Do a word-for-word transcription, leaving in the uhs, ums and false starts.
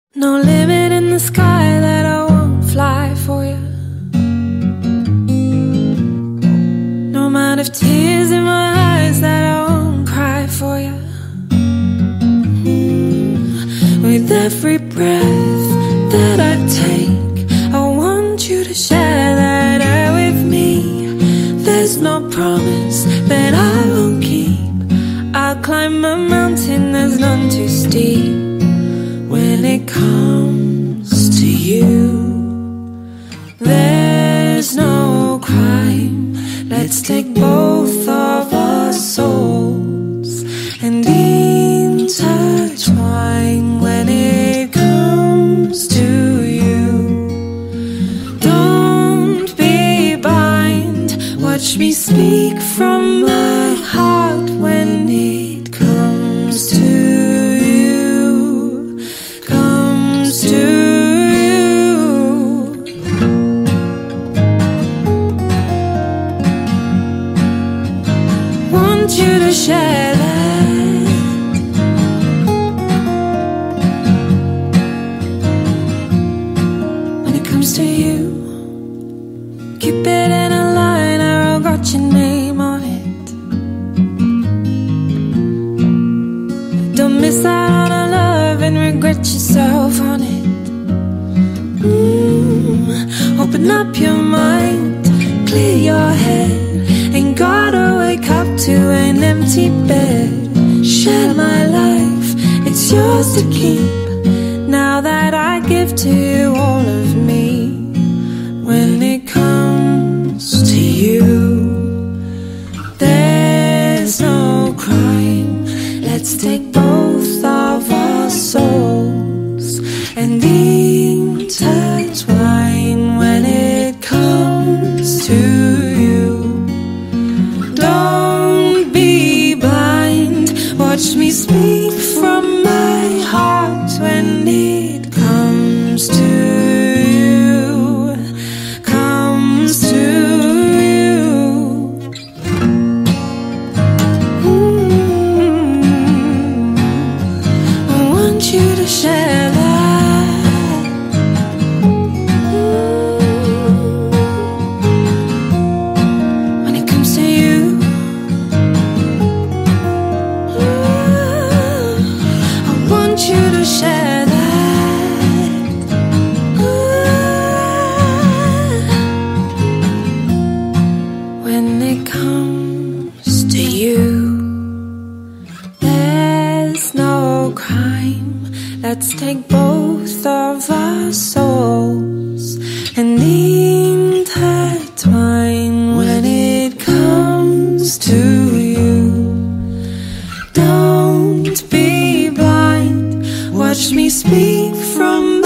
No limit in the sky that I won't fly for you. No amount of tears in my eyes that I won't cry for you. mm. With every breath that I take, I want you to share that air with me. There's no promise that I won't keep. I'll climb a mountain that's none too steep. When it comes to you, there's no crime. Let's take both of our souls and intertwine. When it comes to you, don't be blind. Watch me speak from my heart. When it comes to you to share that. When it comes to you, keep it in a line, arrow got your name on it. Don't miss out on a love and regret yourself on it. mm, Open up your mind, clear your head. Ain't gotta wake up to an empty bed. Share my life, it's yours to keep. Now that I give to you all of me. When it comes to you, there's no crime. Let's take both of our souls and intertwine. When it comes to you, don't be blind. Watch me speak from my heart. When it comes to you, comes to you. mm, I want you to share that. mm, When it comes to you, you to share that. When it comes to you, there's no crime. Let's take both of our souls and intertwine. When it comes to you, don't be blind. Watch me speak from